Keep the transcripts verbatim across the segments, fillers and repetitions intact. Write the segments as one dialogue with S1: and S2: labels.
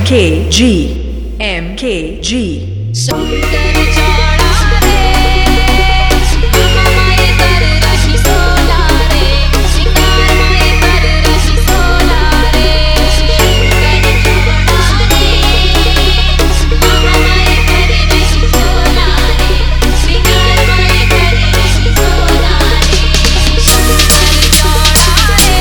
S1: K G M K G
S2: Shankar चौड़ा रे महामाई कर रही सोला रे सिंगार माई कर रही सोला रे शंकर चौड़ा रे महामाई कर रही सोला रे सिंगार माई कर रही सोला रे शंकर चौड़ा रे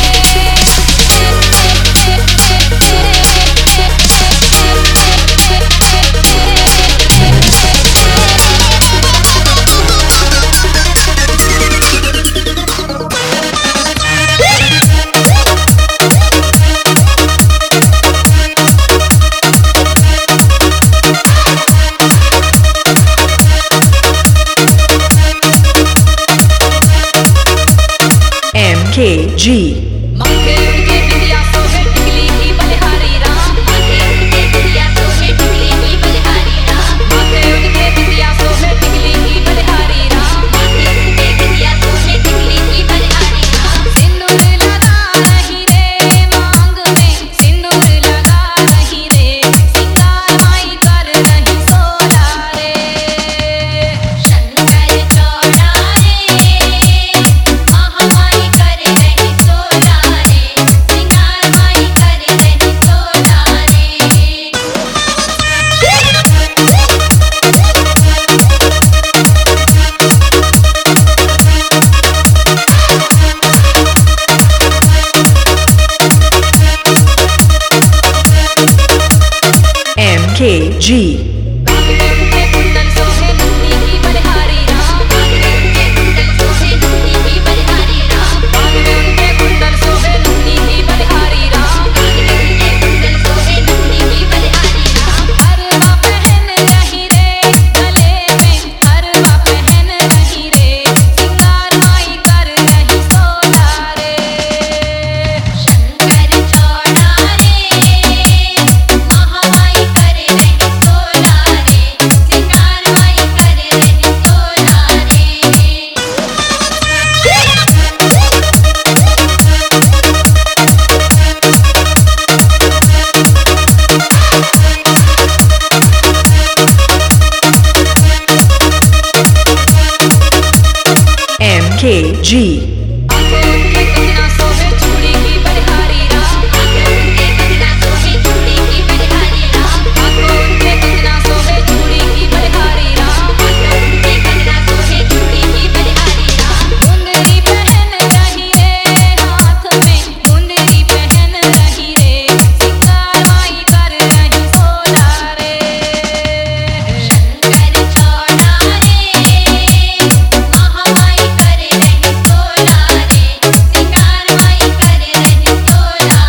S1: M K G
S2: माथे उनके बिंदिया सोहे टिकली की बलिहारी राम माथे उनके बिंदिया सोहे टिकली की बलिहारी राम माथे उनके बिंदिया सोहे टिकली की बलिहारी राम माथे उनके बिंदिया सोहे टिकली की बलिहारी राम सिंदूर लगा रही रे मांग में सिंदूर लगा रही रे सिंगार माई कर रही सोला रे शंकर चौड़ा रे महामाई कर रही सोला रे सिंगार माई कर रही सोला
S1: M K G
S2: कागड़े उनके कुंडल सोहे नन्ही की बलिहारी राम कागड़े उनके कुंडल सोहे नन्ही की बलिहारी राम कागड़े उनके कुंडल सोहे नन्ही की बलिहारी राम कागड़े उनके कुंडल सोहे नन्ही की बलिहारी राम हरवा पहन रही रे गले में हरवा पहन रही रे सिंगार माई कर रही सोला रे शंकर चौड़ा रे महामाई कर रही सोला रे सिंगार माई कर रही सोला
S1: M K G
S2: आंखें उनके कंगना सोहे चूड़ी की बलिहारी राम आंखें उनके कंगना सोहे चूड़ी की बलिहारी राम आंखें उनके कंगना सोहे चूड़ी की बलिहारी राम आंखें उनके कंगना सोहे चूड़ी की बलिहारी राम मुंदरी पहन रही रे हाथ में मुंदरी पहन रही रे सिंगार माई कर रही सोला रे शंकर चौड़ा रे महामाई कर रही सोला रे सिंगार माई कर रही सोला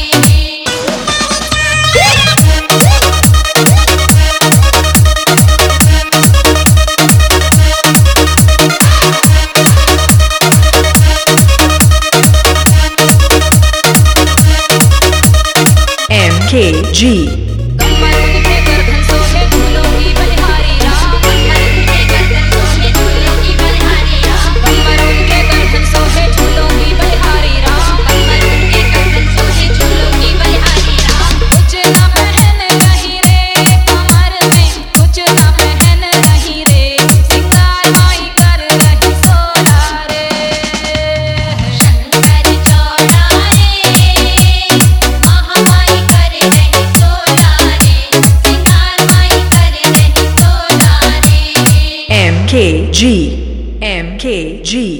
S1: M K G
S2: कमर उनके गर्दन सोहे फूलों की बलिहारी राम कमर उनके गर्दन सोहे फूलों की बलिहारी राम कमर उनके गर्दन सोहे फूलों की बलिहारी राम कमर उनके गर्दन सोहे फूलों की बलिहारी राम कुछ ना पहन रही रे कमर में कुछ ना पहन रही रे सिंगार माई कर रही सोला रे शंकर चौड़ा रे महामाई कर रही सोला रे सिंगार माई कर रही सोला रे
S1: M K G M K G